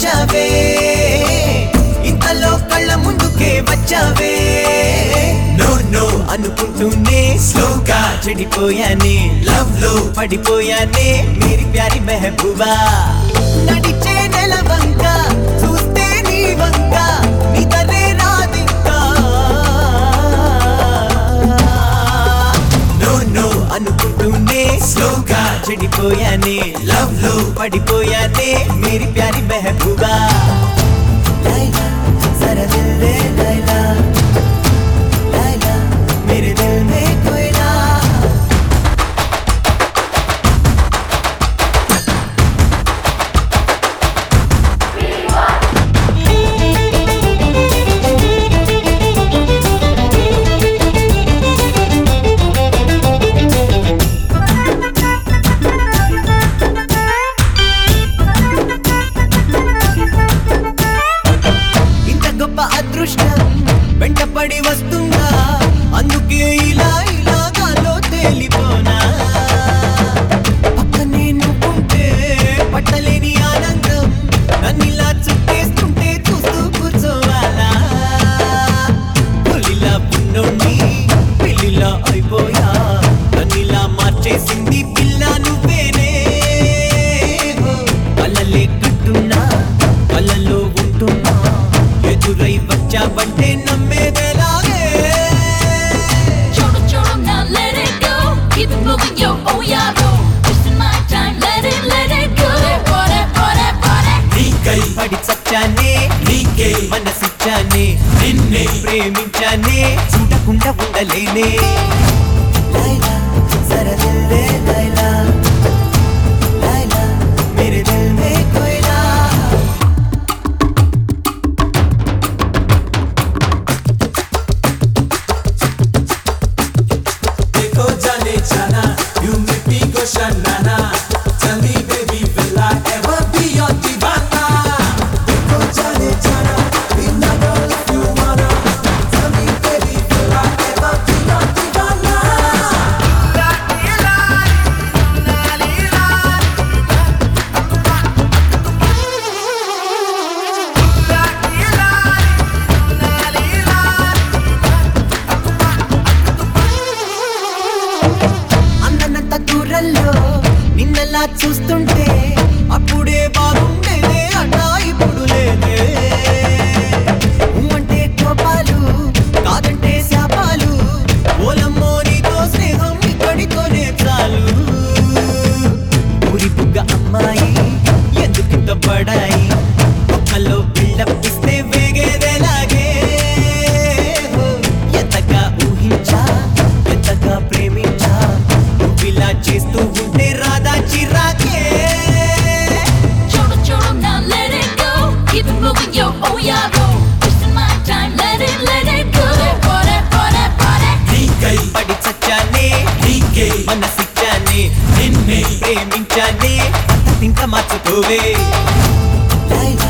నచ్చావే ఇంతలో కళ్ళ ముందుకే వచ్చావే నో నో అనుకుంటూనే స్లోగా చెడిపోయానే లవ్ లో పడిపోయానే మేరీ ప్యారీ మెహబూబా నడిచే నెలవంక చూస్తే నీ వంక నిదరే రాదింకా నో నో అనుకుంటూనే స్లోగా చెడిపోయానే లవ్ లో పడిపోయానే మేరీ ప్యారీ మెహబూబా లైలా జరా దిల్ దే లైలా లైలా मेरे दिल में कोयला ఇంత గొప్ప అదృష్టం వెంటపడి వస్తుందా అందుకే ఇలా ఇలా గాలో తేలిపోనా పక్కనే నువ్వుంటే పట్టలేని ఆనందం నన్నిలా చుట్టేస్తుంటే చూస్తూ కూర్చోవాలా పులిలా పున్నోణ్ణి పిల్లిలా అయిపోయా నన్నిలా మార్చేసింది పిల్ల నువ్వేనే కళ్ళలే కట్టున్నా కళ్ళలో ఉంటున్నా ఎదురై వచ్చావంటే నమ్మేదేలాగే Keep it moving, yo, oh yeah, bro. Wasting my time, let it go. Party. నీకై పడి చచ్చానే నీకే మనసిచ్చానే నిన్నే ప్రేమించానే చూడకుండా ఉండలేనే లైలా జరా దిల్ దే లైలా లైలా మేరే దిల్ మే కోయలా देखो जाने जाना you make me go shanana tell me baby will I ever be your divana देखो जाने जाना we never left you wanna tell me baby will I ever be your divana అందనంత దూరంలో నిన్నలా చూస్తుంటే అప్పుడే బాగుండేదే అన్నా ఇప్పుడు లేదే అంటే కోపాలు కాదంటే శాపాలు ఓలమ్మో నీతో స్నేహం ఇక్కడితోనే చాలు ఊరి బుగ్గ అమ్మాయి ఎందుకింత పడాయి ఒక్కలో బిల్డప్ ఇస్తే వేగేదేలాగే ఎంతగా ఊహించా ఎంతగా ప్రేమించా నువ్విలా చేస్తూ ఉంటే రాదా చిరాకే Chodo, now let it go. Keep it moving, yo, oh yeah, bro. Wasting my time, let it go. Party. నీకై పడి చచ్చానే నీకే మనసిచ్చానే నిన్నే ప్రేమించానే అంత ఇంకా మార్చుకోవే లైలా